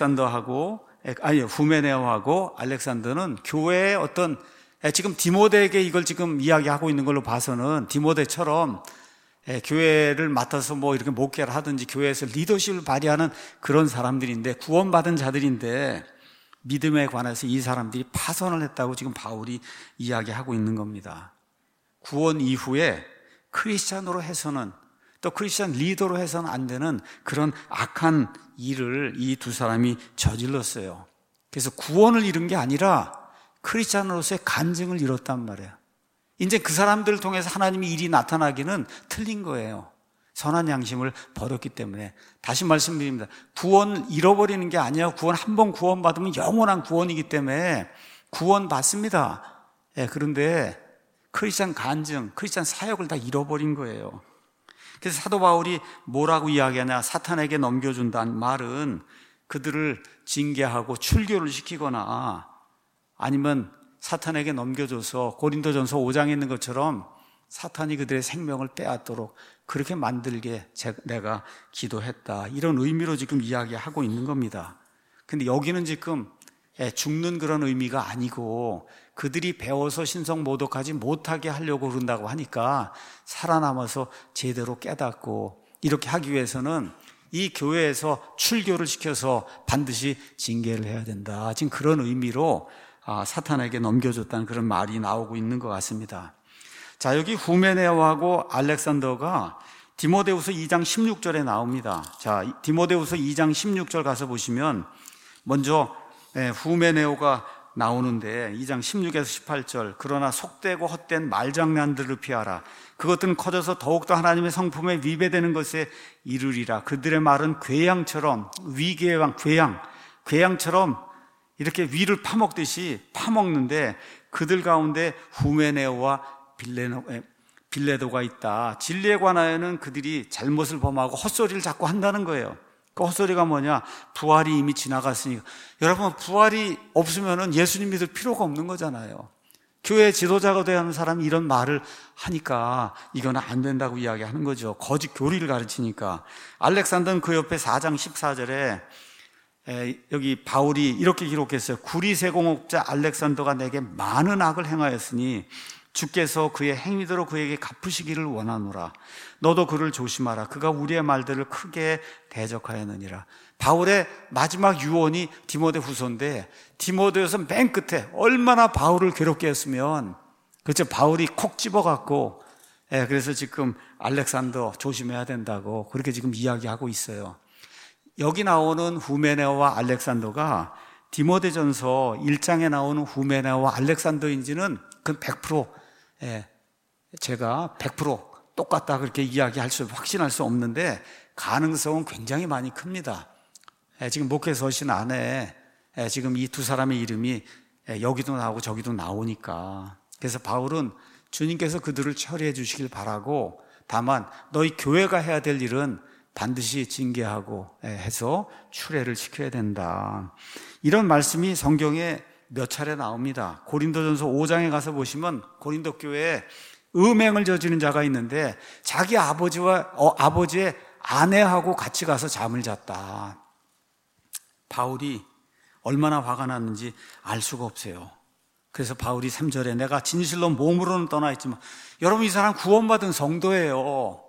후메네오하고 알렉산더는 교회의 어떤 지금 디모데에게 이걸 지금 이야기하고 있는 걸로 봐서는 디모데처럼 교회를 맡아서 뭐 이렇게 목회를 하든지 교회에서 리더십을 발휘하는 그런 사람들인데, 구원받은 자들인데 믿음에 관해서 이 사람들이 파선을 했다고 지금 바울이 이야기하고 있는 겁니다. 구원 이후에 크리스찬으로 해서는, 또 크리스찬 리더로 해서는 안 되는 그런 악한 일을 이 두 사람이 저질렀어요. 그래서 구원을 잃은 게 아니라 크리스찬으로서의 간증을 잃었단 말이에요. 이제 그 사람들을 통해서 하나님의 일이 나타나기는 틀린 거예요. 선한 양심을 버렸기 때문에. 다시 말씀드립니다. 구원을 잃어버리는 게 아니에요. 한 번 구원받으면 영원한 구원이기 때문에 구원 받습니다. 그런데 크리스찬 간증, 크리스찬 사역을 다 잃어버린 거예요. 그래서 사도 바울이 뭐라고 이야기하냐? 사탄에게 넘겨준다는 말은 그들을 징계하고 출교를 시키거나 아니면 사탄에게 넘겨줘서 고린도전서 5장에 있는 것처럼 사탄이 그들의 생명을 빼앗도록 그렇게 만들게 내가 기도했다. 이런 의미로 지금 이야기하고 있는 겁니다. 근데 여기는 지금 죽는 그런 의미가 아니고 그들이 배워서 신성모독하지 못하게 하려고 그런다고 하니까 살아남아서 제대로 깨닫고 이렇게 하기 위해서는 이 교회에서 출교를 시켜서 반드시 징계를 해야 된다. 지금 그런 의미로 사탄에게 넘겨줬다는 그런 말이 나오고 있는 것 같습니다. 자, 여기 후메네오하고 알렉산더가 디모데후서 2장 16절에 나옵니다. 자, 디모데후서 2장 16절 가서 보시면 먼저 후메네오가 나오는데 2장 16에서 18절, 그러나 속되고 헛된 말장난들을 피하라. 그것들은 커져서 더욱더 하나님의 성품에 위배되는 것에 이르리라. 그들의 말은 괴양처럼, 괴양처럼 이렇게 위를 파먹듯이 파먹는데 그들 가운데 후메네오와 빌레도가 있다. 진리에 관하여는 그들이 잘못을 범하고 헛소리를 자꾸 한다는 거예요. 그 헛소리가 뭐냐? 부활이 이미 지나갔으니까. 여러분, 부활이 없으면 예수님 믿을 필요가 없는 거잖아요. 교회 지도자가 돼야 하는 사람이 이런 말을 하니까 이거는 안 된다고 이야기하는 거죠. 거짓 교리를 가르치니까. 알렉산더는 그 옆에 4장 14절에 여기 바울이 이렇게 기록했어요. 구리세공업자 알렉산더가 내게 많은 악을 행하였으니 주께서 그의 행위대로 그에게 갚으시기를 원하노라. 너도 그를 조심하라. 그가 우리의 말들을 크게 대적하였느니라. 바울의 마지막 유언이 디모데후서인데 디모데후서 맨 끝에 얼마나 바울을 괴롭게 했으면, 그렇죠, 바울이 콕 집어갖고 그래서 지금 알렉산더 조심해야 된다고 그렇게 지금 이야기하고 있어요. 여기 나오는 후메네오와 알렉산더가 디모데전서 1장에 나오는 후메네오와 알렉산더인지는 그건 100% 제가 100% 똑같다 그렇게 확신할 수 없는데 가능성은 굉장히 많이 큽니다. 지금 목회 서신 안에 지금 이 두 사람의 이름이 여기도 나오고 저기도 나오니까, 그래서 바울은 주님께서 그들을 처리해 주시길 바라고, 다만 너희 교회가 해야 될 일은 반드시 징계하고 해서 출애를 시켜야 된다. 이런 말씀이 성경에 몇 차례 나옵니다. 고린도전서 5장에 가서 보시면 고린도 교회에 음행을 저지른 자가 있는데 자기 아버지의 아내하고 같이 가서 잠을 잤다. 바울이 얼마나 화가 났는지 알 수가 없어요. 그래서 바울이 3절에 내가 진실로 몸으로는 떠나 있지만, 여러분 이 사람 구원받은 성도예요.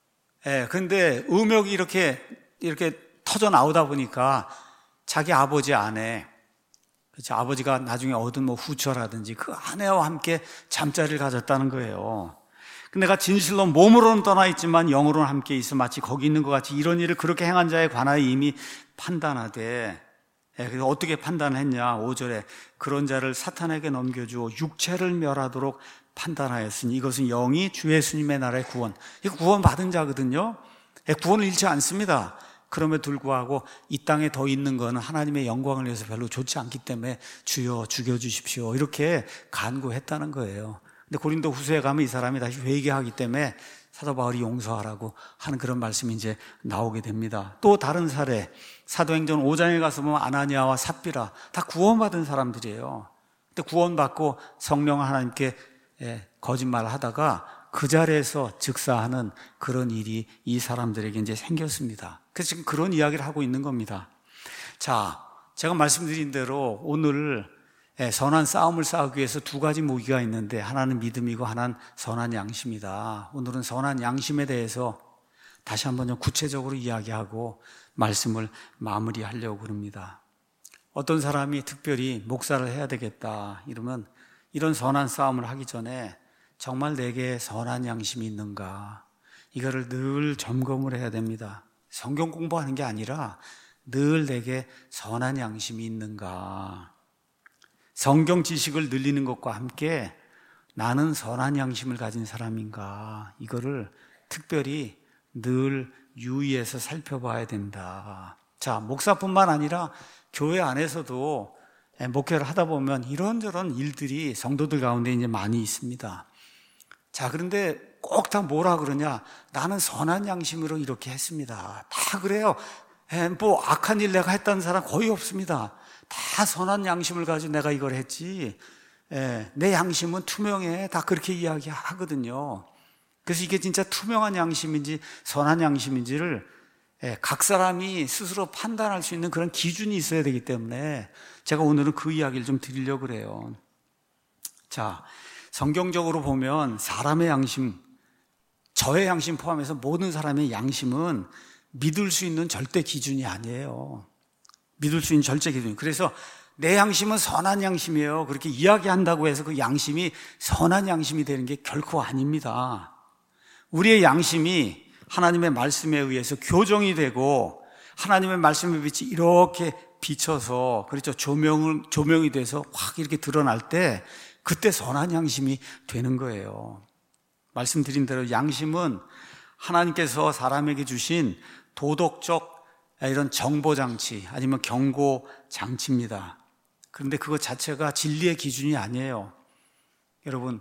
근데 음욕이 이렇게 터져 나오다 보니까 자기 아버지 아내, 그렇죠? 아버지가 나중에 얻은 후처라든지 그 아내와 함께 잠자리를 가졌다는 거예요. 내가 진실로 몸으로는 떠나 있지만 영으로는 함께 있어 마치 거기 있는 것 같이 이런 일을 그렇게 행한 자에 관하여 이미 판단하되, 그래서 어떻게 판단했냐? 5절에 그런 자를 사탄에게 넘겨주어 육체를 멸하도록 판단하였으니 이것은 영이 주 예수님의 나라의 구원, 이거 구원받은 자거든요. 구원을 잃지 않습니다. 그럼에도 불구하고 이 땅에 더 있는 거는 하나님의 영광을 위해서 별로 좋지 않기 때문에 주여 죽여주십시오 이렇게 간구했다는 거예요. 근데 고린도 후서에 가면 이 사람이 다시 회개하기 때문에 사도 바울이 용서하라고 하는 그런 말씀이 이제 나오게 됩니다. 또 다른 사례, 사도행전 5장에 가서 보면 아나니아와 삽비라 다 구원받은 사람들이에요. 근데 구원받고 성령 하나님께 거짓말을 하다가 그 자리에서 즉사하는 그런 일이 이 사람들에게 이제 생겼습니다. 그래서 지금 그런 이야기를 하고 있는 겁니다. 자, 제가 말씀드린 대로 오늘 선한 싸움을 싸우기 위해서 두 가지 무기가 있는데 하나는 믿음이고 하나는 선한 양심이다. 오늘은 선한 양심에 대해서 다시 한번 좀 구체적으로 이야기하고 말씀을 마무리하려고 합니다. 어떤 사람이 특별히 목사를 해야 되겠다 이러면 이런 선한 싸움을 하기 전에 정말 내게 선한 양심이 있는가, 이거를 늘 점검을 해야 됩니다. 성경 공부하는 게 아니라 늘 내게 선한 양심이 있는가. 성경 지식을 늘리는 것과 함께 나는 선한 양심을 가진 사람인가, 이거를 특별히 늘 유의해서 살펴봐야 된다. 자, 목사뿐만 아니라 교회 안에서도 목회를 하다 보면 이런저런 일들이 성도들 가운데 이제 많이 있습니다. 자, 그런데 꼭 다 뭐라 그러냐? 나는 선한 양심으로 이렇게 했습니다. 다 그래요. 뭐 악한 일 내가 했다는 사람 거의 없습니다. 다 선한 양심을 가지고 내가 이걸 했지. 내 양심은 투명해. 다 그렇게 이야기하거든요. 그래서 이게 진짜 투명한 양심인지 선한 양심인지를 각 사람이 스스로 판단할 수 있는 그런 기준이 있어야 되기 때문에 제가 오늘은 그 이야기를 좀 드리려고 그래요. 자, 성경적으로 보면 사람의 양심, 저의 양심 포함해서 모든 사람의 양심은 믿을 수 있는 절대 기준이 아니에요. 믿을 수 있는 절대 기준. 그래서 내 양심은 선한 양심이에요. 그렇게 이야기한다고 해서 그 양심이 선한 양심이 되는 게 결코 아닙니다. 우리의 양심이 하나님의 말씀에 의해서 교정이 되고 하나님의 말씀의 빛이 이렇게 비쳐서, 그렇죠, 조명이 돼서 확 이렇게 드러날 때 그때 선한 양심이 되는 거예요. 말씀드린 대로 양심은 하나님께서 사람에게 주신 도덕적 이런 정보장치 아니면 경고장치입니다. 그런데 그것 자체가 진리의 기준이 아니에요. 여러분,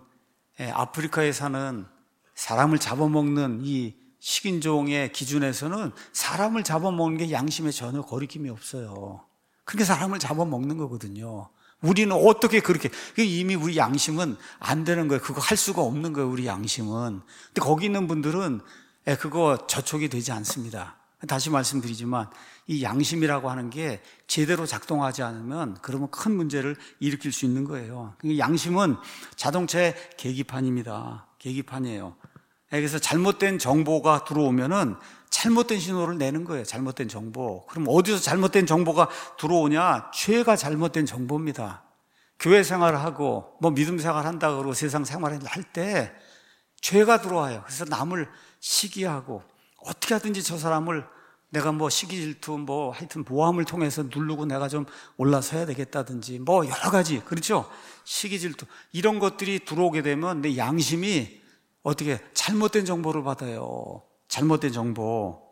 아프리카에 사는 사람을 잡아먹는 이 식인종의 기준에서는 사람을 잡아먹는 게 양심에 전혀 거리낌이 없어요. 그렇게 사람을 잡아먹는 거거든요. 우리는 어떻게 그렇게, 이미 우리 양심은 안 되는 거예요. 그거 할 수가 없는 거예요, 우리 양심은. 근데 거기 있는 분들은 그거 저촉이 되지 않습니다. 다시 말씀드리지만 이 양심이라고 하는 게 제대로 작동하지 않으면 그러면 큰 문제를 일으킬 수 있는 거예요. 양심은 자동차의 계기판입니다. 계기판이에요. 그래서 잘못된 정보가 들어오면은 잘못된 신호를 내는 거예요. 잘못된 정보. 그럼 어디서 잘못된 정보가 들어오냐? 죄가 잘못된 정보입니다. 교회 생활을 하고 뭐 믿음 생활을 한다고 그러고 세상 생활을 할 때 죄가 들어와요. 그래서 남을 시기하고 어떻게 하든지 저 사람을 내가 뭐 시기 질투 뭐 하여튼 모함을 통해서 누르고 내가 좀 올라서야 되겠다든지 뭐 여러 가지, 그렇죠? 시기 질투 이런 것들이 들어오게 되면 내 양심이 어떻게 잘못된 정보를 받아요. 잘못된 정보.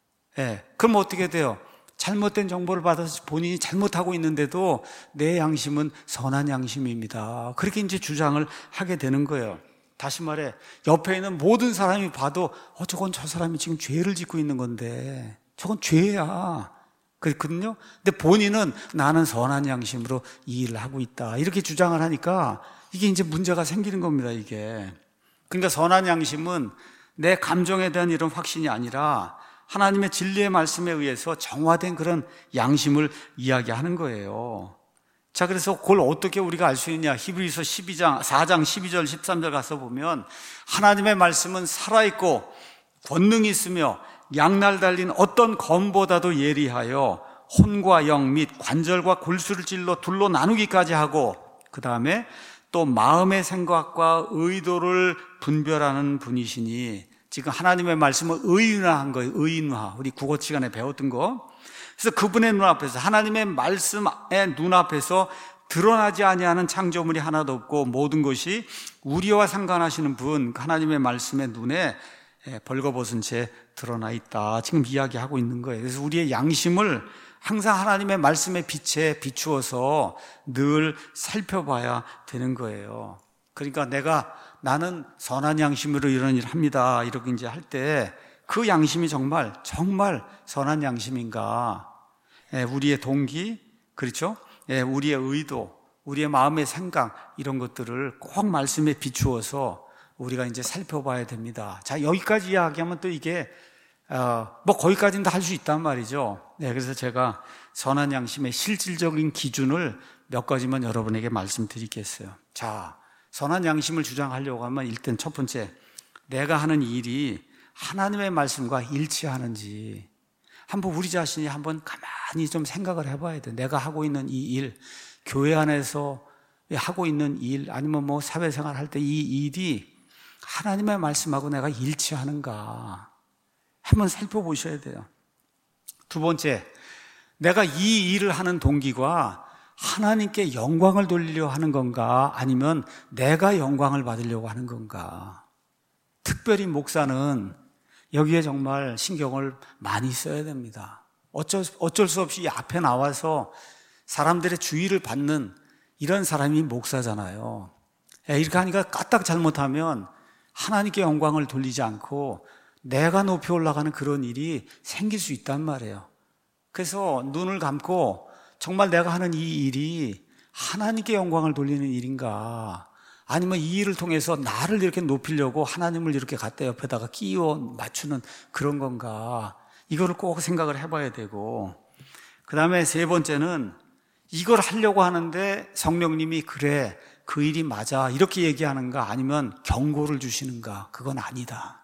그럼 어떻게 돼요? 잘못된 정보를 받아서 본인이 잘못하고 있는데도 내 양심은 선한 양심입니다. 그렇게 이제 주장을 하게 되는 거예요. 다시 말해, 옆에 있는 모든 사람이 봐도 저건 저 사람이 지금 죄를 짓고 있는 건데 저건 죄야. 그렇거든요. 근데 본인은 나는 선한 양심으로 이 일을 하고 있다. 이렇게 주장을 하니까 이게 이제 문제가 생기는 겁니다, 이게. 그러니까 선한 양심은 내 감정에 대한 이런 확신이 아니라 하나님의 진리의 말씀에 의해서 정화된 그런 양심을 이야기하는 거예요. 자, 그래서 그걸 어떻게 우리가 알 수 있냐? 히브리서 4장 12절 13절 가서 보면 하나님의 말씀은 살아있고 권능이 있으며 양날 달린 어떤 검보다도 예리하여 혼과 영 및 관절과 골수를 찔러 둘로 나누기까지 하고, 그 다음에 또 마음의 생각과 의도를 분별하는 분이시니, 지금 하나님의 말씀을 의인화한 거예요. 의인화. 우리 국어 시간에 배웠던 거. 그래서 그분의 눈앞에서, 하나님의 말씀의 눈앞에서 드러나지 아니하는 창조물이 하나도 없고 모든 것이 우리와 상관하시는 분, 하나님의 말씀의 눈에 벌거벗은 채 드러나 있다. 지금 이야기하고 있는 거예요. 그래서 우리의 양심을 항상 하나님의 말씀의 빛에 비추어서 늘 살펴봐야 되는 거예요. 그러니까 나는 선한 양심으로 이런 일을 합니다. 이렇게 이제 할 때 그 양심이 정말 선한 양심인가? 우리의 동기, 그렇죠? 우리의 의도, 우리의 마음의 생각, 이런 것들을 꼭 말씀에 비추어서 우리가 이제 살펴봐야 됩니다. 자, 여기까지 이야기하면 또 이게 거기까지는 다 할 수 있단 말이죠. 그래서 제가 선한 양심의 실질적인 기준을 몇 가지만 여러분에게 말씀드리겠어요. 자, 선한 양심을 주장하려고 하면 일단 첫 번째, 내가 하는 일이 하나님의 말씀과 일치하는지 한번 우리 자신이 한번 가만히 좀 생각을 해봐야 돼. 내가 하고 있는 이 일, 교회 안에서 하고 있는 일, 아니면 뭐 사회생활 할 때 이 일이 하나님의 말씀하고 내가 일치하는가 한번 살펴보셔야 돼요. 두 번째, 내가 이 일을 하는 동기가 하나님께 영광을 돌리려 하는 건가, 아니면 내가 영광을 받으려고 하는 건가. 특별히 목사는 여기에 정말 신경을 많이 써야 됩니다. 어쩔 수 없이 앞에 나와서 사람들의 주의를 받는 이런 사람이 목사잖아요. 이렇게 하니까 까딱 잘못하면 하나님께 영광을 돌리지 않고 내가 높이 올라가는 그런 일이 생길 수 있단 말이에요. 그래서 눈을 감고 정말 내가 하는 이 일이 하나님께 영광을 돌리는 일인가, 아니면 이 일을 통해서 나를 이렇게 높이려고 하나님을 이렇게 갖다 옆에다가 끼워 맞추는 그런 건가, 이거를 꼭 생각을 해봐야 되고, 그 다음에 세 번째는 이걸 하려고 하는데 성령님이 그래, 그 일이 맞아 이렇게 얘기하는가, 아니면 경고를 주시는가. 그건 아니다.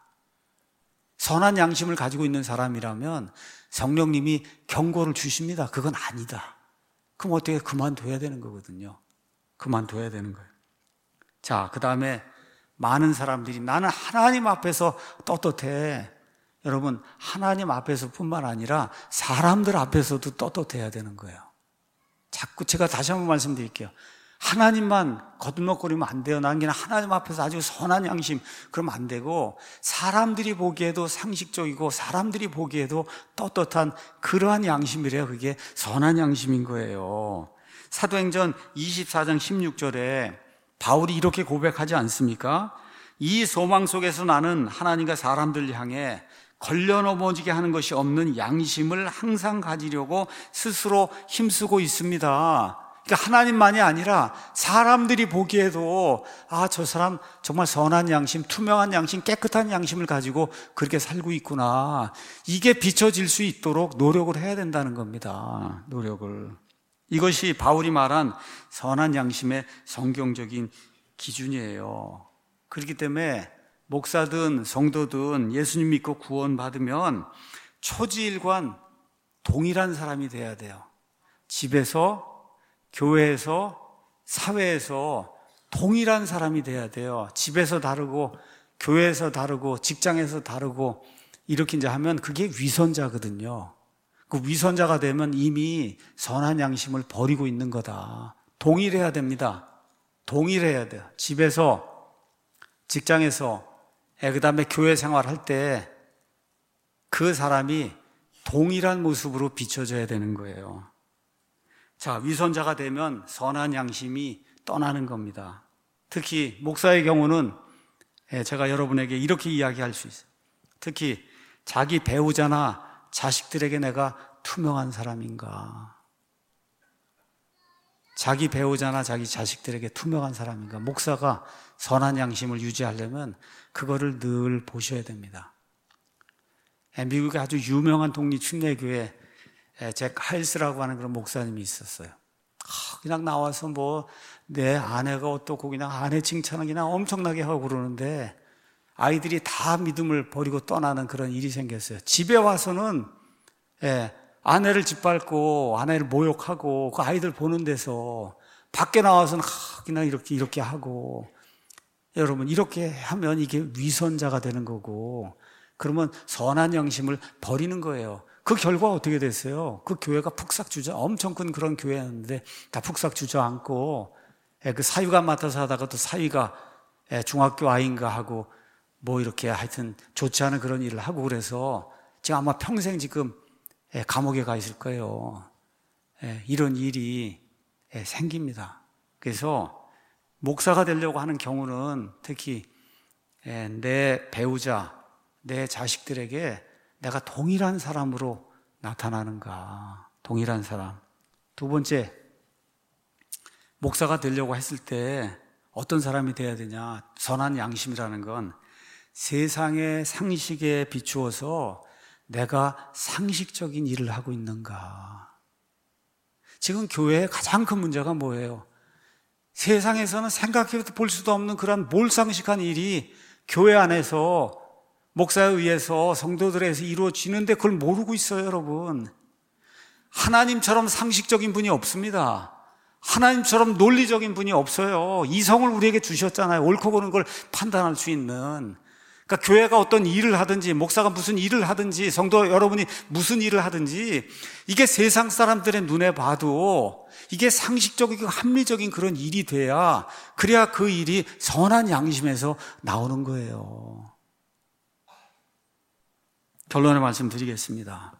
선한 양심을 가지고 있는 사람이라면 성령님이 경고를 주십니다. 그건 아니다. 그럼 어떻게 그만둬야 되는 거거든요. 그만둬야 되는 거예요. 자, 그 다음에 많은 사람들이 나는 하나님 앞에서 떳떳해. 여러분, 하나님 앞에서 뿐만 아니라 사람들 앞에서도 떳떳해야 되는 거예요. 자꾸 제가 다시 한번 말씀드릴게요. 하나님만 거듭먹거리면 안 돼요. 난 그냥 하나님 앞에서 아주 선한 양심, 그러면 안 되고, 사람들이 보기에도 상식적이고 사람들이 보기에도 떳떳한 그러한 양심이래요. 그게 선한 양심인 거예요. 사도행전 24장 16절에 바울이 이렇게 고백하지 않습니까? 이 소망 속에서 나는 하나님과 사람들 향해 걸려 넘어지게 하는 것이 없는 양심을 항상 가지려고 스스로 힘쓰고 있습니다. 그러니까 하나님만이 아니라 사람들이 보기에도 저 사람 정말 선한 양심, 투명한 양심, 깨끗한 양심을 가지고 그렇게 살고 있구나, 이게 비춰질 수 있도록 노력을 해야 된다는 겁니다. 노력을. 이것이 바울이 말한 선한 양심의 성경적인 기준이에요. 그렇기 때문에 목사든 성도든 예수님 믿고 구원받으면 초지일관 동일한 사람이 돼야 돼요. 집에서, 교회에서, 사회에서 동일한 사람이 돼야 돼요. 집에서 다르고 교회에서 다르고 직장에서 다르고 이렇게 이제 하면 그게 위선자거든요. 그 위선자가 되면 이미 선한 양심을 버리고 있는 거다. 동일해야 됩니다. 동일해야 돼요. 집에서, 직장에서, 그 다음에 교회 생활할 때 그 사람이 동일한 모습으로 비춰져야 되는 거예요. 자, 위선자가 되면 선한 양심이 떠나는 겁니다. 특히 목사의 경우는 제가 여러분에게 이렇게 이야기할 수 있어요. 특히 자기 배우자나 자식들에게 내가 투명한 사람인가. 자기 배우자나 자기 자식들에게 투명한 사람인가? 목사가 선한 양심을 유지하려면 그거를 늘 보셔야 됩니다. 미국의 아주 유명한 독립침례교회 잭 하일스라고 하는 그런 목사님이 있었어요. 그냥 나와서 뭐 내 아내가 어떻고 그냥 아내 칭찬을 그냥 엄청나게 하고 그러는데 아이들이 다 믿음을 버리고 떠나는 그런 일이 생겼어요. 집에 와서는 아내를 짓밟고 아내를 모욕하고 그 아이들 보는 데서 밖에 나와서는 그냥 이렇게 하고, 여러분 이렇게 하면 이게 위선자가 되는 거고, 그러면 선한 양심을 버리는 거예요. 그 결과 어떻게 됐어요? 그 교회가 푹싹 엄청 큰 그런 교회였는데 다 푹싹 주저앉고, 그 사위가 맡아서 하다가 또 사위가 중학교 아이인가 하고 뭐 이렇게 하여튼 좋지 않은 그런 일을 하고, 그래서 지금 아마 평생 지금 감옥에 가 있을 거예요. 이런 일이 생깁니다. 그래서 목사가 되려고 하는 경우는 특히 내 배우자, 내 자식들에게 내가 동일한 사람으로 나타나는가, 동일한 사람. 두 번째, 목사가 되려고 했을 때 어떤 사람이 돼야 되냐? 선한 양심이라는 건 세상의 상식에 비추어서 내가 상식적인 일을 하고 있는가. 지금 교회의 가장 큰 문제가 뭐예요? 세상에서는 생각해 볼 수도 없는 그런 몰상식한 일이 교회 안에서 목사에 의해서 성도들에서 이루어지는데 그걸 모르고 있어요, 여러분. 하나님처럼 상식적인 분이 없습니다. 하나님처럼 논리적인 분이 없어요. 이성을 우리에게 주셨잖아요. 옳고 그른 걸 판단할 수 있는. 그러니까 교회가 어떤 일을 하든지, 목사가 무슨 일을 하든지, 성도 여러분이 무슨 일을 하든지, 이게 세상 사람들의 눈에 봐도 이게 상식적이고 합리적인 그런 일이 돼야, 그래야 그 일이 선한 양심에서 나오는 거예요. 결론의 말씀 드리겠습니다.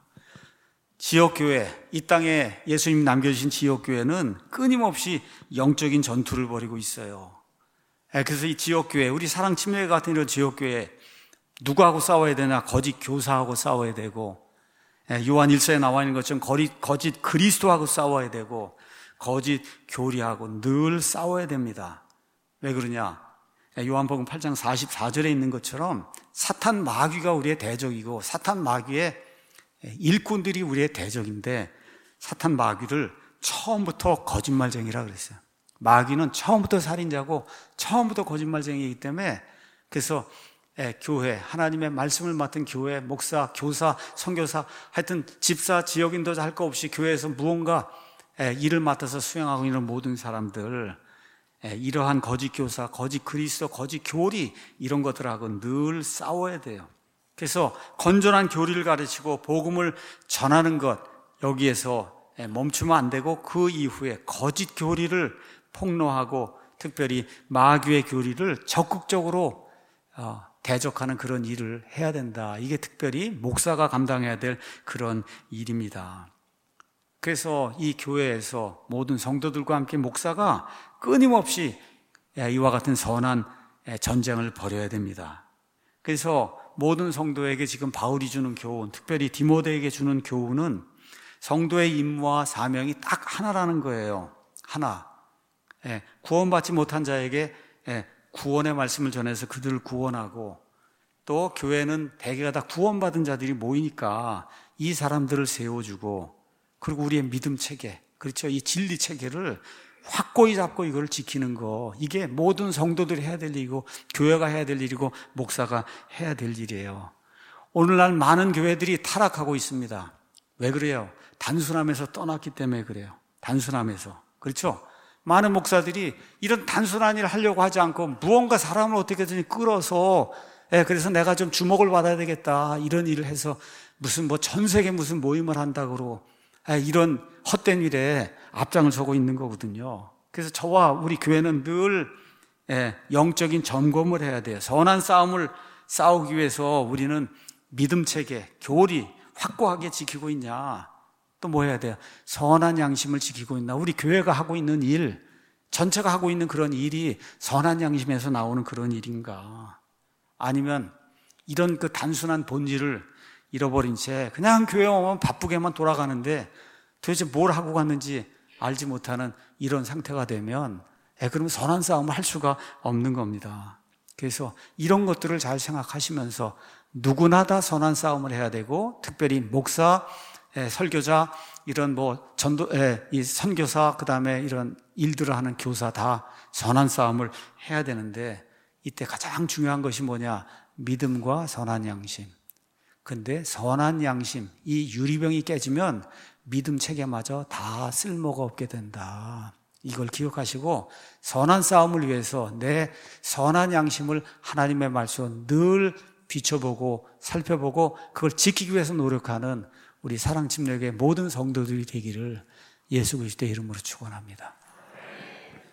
지역교회, 이 땅에 예수님이 남겨주신 지역교회는 끊임없이 영적인 전투를 벌이고 있어요. 그래서 이 지역교회, 우리 사랑침례 같은 이런 지역교회, 누구하고 싸워야 되나? 거짓 교사하고 싸워야 되고, 요한 1서에 나와 있는 것처럼 거짓 그리스도하고 싸워야 되고, 거짓 교리하고 늘 싸워야 됩니다. 왜 그러냐? 요한복음 8장 44절에 있는 것처럼 사탄 마귀가 우리의 대적이고, 사탄 마귀의 일꾼들이 우리의 대적인데, 사탄 마귀를 처음부터 거짓말쟁이라 그랬어요. 마귀는 처음부터 살인자고 처음부터 거짓말쟁이이기 때문에, 그래서 교회, 하나님의 말씀을 맡은 교회, 목사, 교사, 선교사, 하여튼 집사, 지역인도자 할 거 없이 교회에서 무언가 일을 맡아서 수행하고 있는 모든 사람들, 이러한 거짓 교사, 거짓 그리스도, 거짓 교리, 이런 것들하고 늘 싸워야 돼요. 그래서 건전한 교리를 가르치고 복음을 전하는 것, 여기에서 멈추면 안 되고, 그 이후에 거짓 교리를 폭로하고 특별히 마귀의 교리를 적극적으로 대적하는 그런 일을 해야 된다. 이게 특별히 목사가 감당해야 될 그런 일입니다. 그래서 이 교회에서 모든 성도들과 함께 목사가 끊임없이 이와 같은 선한 전쟁을 벌여야 됩니다. 그래서 모든 성도에게 지금 바울이 주는 교훈, 특별히 디모데에게 주는 교훈은 성도의 임무와 사명이 딱 하나라는 거예요. 하나. 구원받지 못한 자에게 구원의 말씀을 전해서 그들을 구원하고, 또 교회는 대개가 다 구원받은 자들이 모이니까 이 사람들을 세워주고, 그리고 우리의 믿음 체계, 그렇죠? 이 진리 체계를 확고히 잡고 이걸 지키는 거, 이게 모든 성도들이 해야 될 일이고, 교회가 해야 될 일이고, 목사가 해야 될 일이에요. 오늘날 많은 교회들이 타락하고 있습니다. 왜 그래요? 단순함에서 떠났기 때문에 그래요. 단순함에서. 그렇죠? 많은 목사들이 이런 단순한 일을 하려고 하지 않고 무언가 사람을 어떻게든 끌어서, 그래서 내가 좀 주목을 받아야 되겠다, 이런 일을 해서 무슨 전 세계 무슨 모임을 한다고 이런 헛된 일에 앞장을 서고 있는 거거든요. 그래서 저와 우리 교회는 늘 영적인 점검을 해야 돼요. 선한 싸움을 싸우기 위해서 우리는 믿음 체계, 교리 확고하게 지키고 있냐? 또 뭐 해야 돼요? 선한 양심을 지키고 있나? 우리 교회가 하고 있는 일, 전체가 하고 있는 그런 일이 선한 양심에서 나오는 그런 일인가? 아니면 이런 그 단순한 본질을 잃어버린 채 그냥 교회 오면 바쁘게만 돌아가는데 도대체 뭘 하고 갔는지 알지 못하는 이런 상태가 되면 그러면 선한 싸움을 할 수가 없는 겁니다. 그래서 이런 것들을 잘 생각하시면서 누구나 다 선한 싸움을 해야 되고, 특별히 목사, 설교자, 이런 전도, 이 선교사, 그 다음에 이런 일들을 하는 교사 다 선한 싸움을 해야 되는데, 이때 가장 중요한 것이 뭐냐? 믿음과 선한 양심. 근데 선한 양심, 이 유리병이 깨지면 믿음 체계마저 다 쓸모가 없게 된다. 이걸 기억하시고 선한 싸움을 위해서 내 선한 양심을 하나님의 말씀으로 늘 비춰보고 살펴보고 그걸 지키기 위해서 노력하는 우리 사랑침략의 모든 성도들이 되기를 예수 그리스도의 이름으로 축원합니다.